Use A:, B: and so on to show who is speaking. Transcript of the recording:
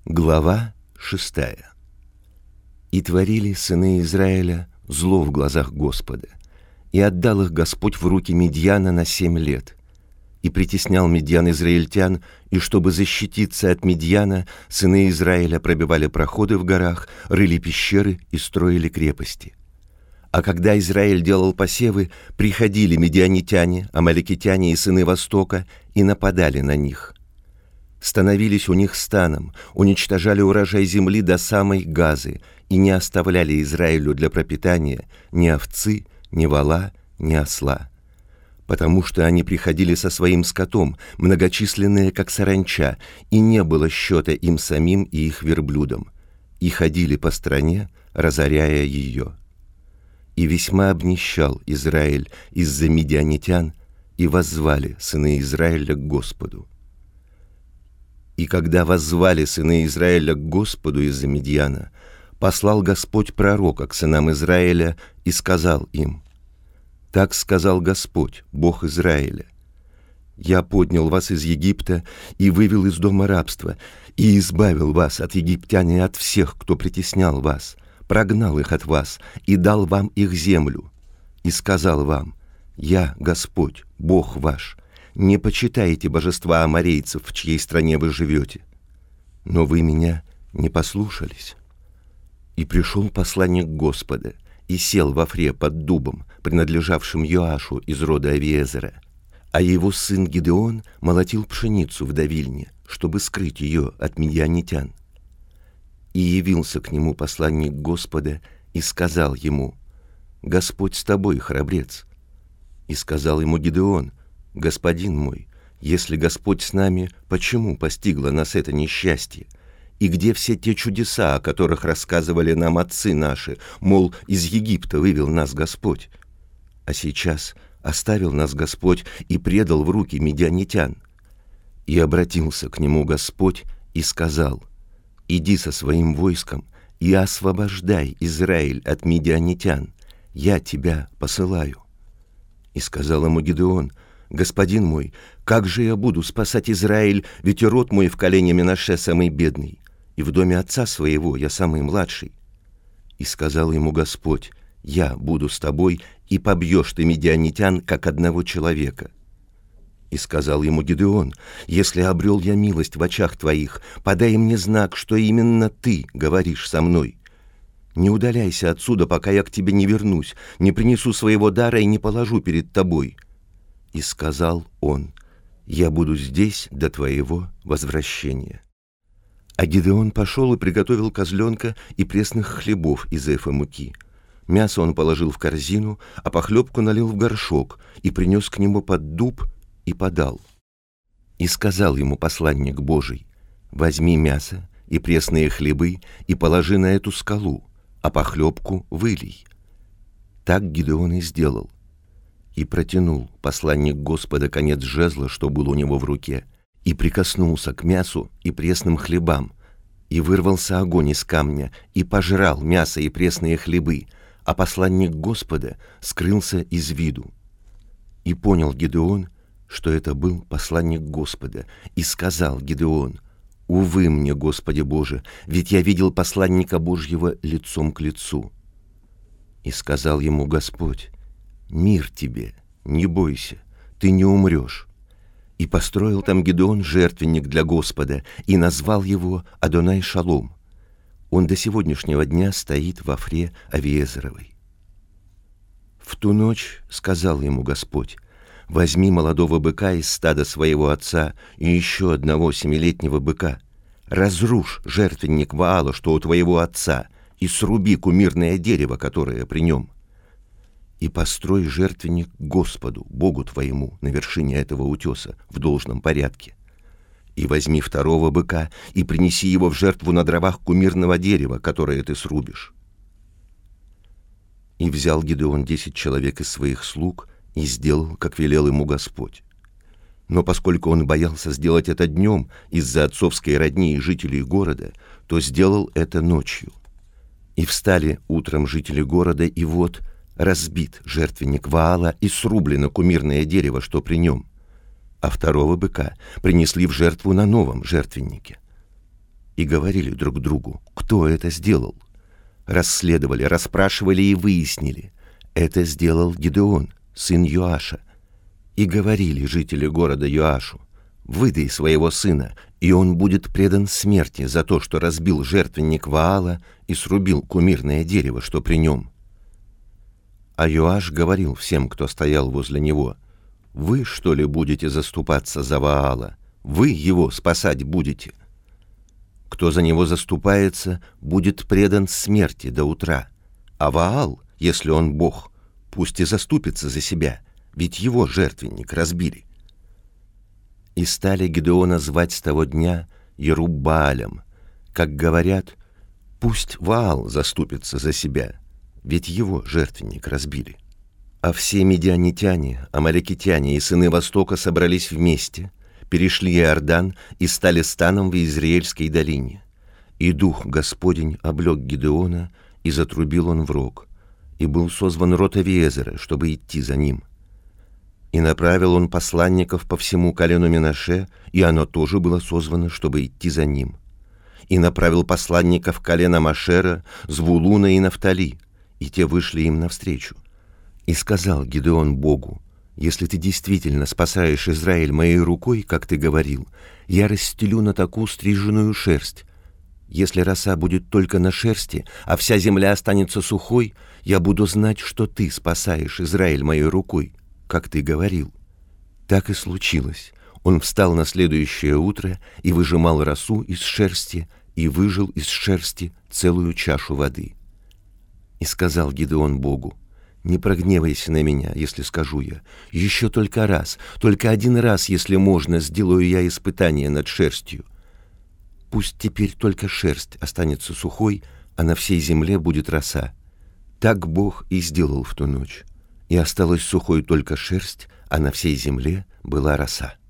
A: Глава 6. «И творили сыны Израиля зло в глазах Господа, и отдал их Господь в руки Мидьяна на 7 лет. И притеснял Мидьян израильтян, и чтобы защититься от Мидьяна, сыны Израиля пробивали проходы в горах, рыли пещеры и строили крепости. А когда Израиль делал посевы, приходили мидианитяне, амалекитяне и сыны Востока и нападали на них. Становились у них станом, уничтожали урожай земли до самой Газы и не оставляли Израилю для пропитания ни овцы, ни вола, ни осла. Потому что они приходили со своим скотом, многочисленные, как саранча, и не было счета им самим и их верблюдам, и ходили по стране, разоряя ее. И весьма обнищал Израиль из-за мидианитян, и воззвали сыны Израиля к Господу. И когда воззвали сыны Израиля к Господу из-за Мидьяна, послал Господь пророка к сынам Израиля и сказал им: «Так сказал Господь, Бог Израиля: Я поднял вас из Египта и вывел из дома рабства, и избавил вас от египтян и от всех, кто притеснял вас, прогнал их от вас и дал вам их землю, и сказал вам: Я, Господь, Бог ваш. Не почитайте божества аморейцев, в чьей стране вы живете. Но вы меня не послушались». И пришел посланник Господа и сел во Фре под дубом, принадлежавшим Йоашу из рода Авиезера. А его сын Гидеон молотил пшеницу в давильне, чтобы скрыть ее от мидианитян. И явился к нему посланник Господа и сказал ему: «Господь с тобой, храбрец». И сказал ему Гидеон: «Господин мой, если Господь с нами, почему постигло нас это несчастье? И где все те чудеса, о которых рассказывали нам отцы наши, мол, из Египта вывел нас Господь? А сейчас оставил нас Господь и предал в руки мидианитян». И обратился к нему Господь и сказал: «Иди со своим войском и освобождай Израиль от мидианитян, я тебя посылаю». И сказал ему Гидеон: «Господин мой, как же я буду спасать Израиль, ведь и род мой в колене Менаше самый бедный, и в доме отца своего я самый младший». И сказал ему Господь: «Я буду с тобой, и побьешь ты мидианитян, как одного человека». И сказал ему Гидеон: «Если обрел я милость в очах твоих, подай мне знак, что именно ты говоришь со мной. Не удаляйся отсюда, пока я к тебе не вернусь, не принесу своего дара и не положу перед тобой». И сказал он: «Я буду здесь до твоего возвращения». А Гидеон пошел и приготовил козленка и пресных хлебов из эфа муки. Мясо он положил в корзину, а похлебку налил в горшок и принес к нему под дуб и подал. И сказал ему посланник Божий: «Возьми мясо и пресные хлебы и положи на эту скалу, а похлебку вылей». Так Гидеон и сделал. И протянул посланник Господа конец жезла, что был у него в руке, и прикоснулся к мясу и пресным хлебам, и вырвался огонь из камня, и пожрал мясо и пресные хлебы, а посланник Господа скрылся из виду. И понял Гидеон, что это был посланник Господа, и сказал Гидеон: «Увы мне, Господи Боже, ведь я видел посланника Божьего лицом к лицу». И сказал ему Господь: «Мир тебе, не бойся, ты не умрешь». И построил там Гидеон жертвенник для Господа и назвал его Адонай Шалом. Он до сегодняшнего дня стоит во Фре Авиезеровой. В ту ночь сказал ему Господь: «Возьми молодого быка из стада своего отца и еще одного 7-летнего быка, разрушь жертвенник Ваала, что у твоего отца, и сруби кумирное дерево, которое при нем. И построй жертвенник Господу, Богу твоему, на вершине этого утеса, в должном порядке. И возьми второго быка и принеси его в жертву на дровах кумирного дерева, которое ты срубишь». И взял Гидеон 10 человек из своих слуг и сделал, как велел ему Господь. Но поскольку он боялся сделать это днем из-за отцовской родни и жителей города, то сделал это ночью. И встали утром жители города, и вот разбит жертвенник Ваала и срублено кумирное дерево, что при нем, а второго быка принесли в жертву на новом жертвеннике. и говорили друг другу: кто это сделал? Расследовали, расспрашивали и выяснили: это сделал Гидеон, сын Йоаша. И говорили жители города Йоашу: выдай своего сына, и он будет предан смерти за то, что разбил жертвенник Ваала и срубил кумирное дерево, что при нем. А Йоаш говорил всем, кто стоял возле него: вы, что ли, будете заступаться за Ваала? Вы его спасать будете? Кто за него заступается, будет предан смерти до утра. А Ваал, если он Бог, пусть и заступится за себя, ведь его жертвенник разбили. И стали Гидеона звать с того дня Еруббаалем, как говорят: пусть Ваал заступится за себя, ведь его жертвенник разбили. А все медианитяне, амалекитяне и сыны Востока собрались вместе, перешли Иордан и стали станом в Иезреельской долине. И Дух Господень облег Гидеона, и затрубил он в рог, и был созван род Авиезера, чтобы идти за ним. И направил он посланников по всему колену Менаше, и оно тоже было созвано, чтобы идти за ним. И направил посланников колена Машера, Звулуна и Нафтали, и те вышли им навстречу. И сказал Гидеон Богу: если ты действительно спасаешь Израиль моей рукой, как ты говорил, я расстелю на таку стриженную шерсть. Если роса будет только на шерсти, а вся земля останется сухой, я буду знать, что ты спасаешь Израиль моей рукой, как ты говорил. Так и случилось. Он встал на следующее утро и выжимал росу из шерсти, и выжал из шерсти целую чашу воды. И сказал Гидеон Богу: не прогневайся на меня, если скажу я: еще только один раз, если можно, сделаю я испытание над шерстью. Пусть теперь только шерсть останется сухой, а на всей земле будет роса. Так Бог и сделал в ту ночь. И осталась сухой только шерсть, а на всей земле была роса.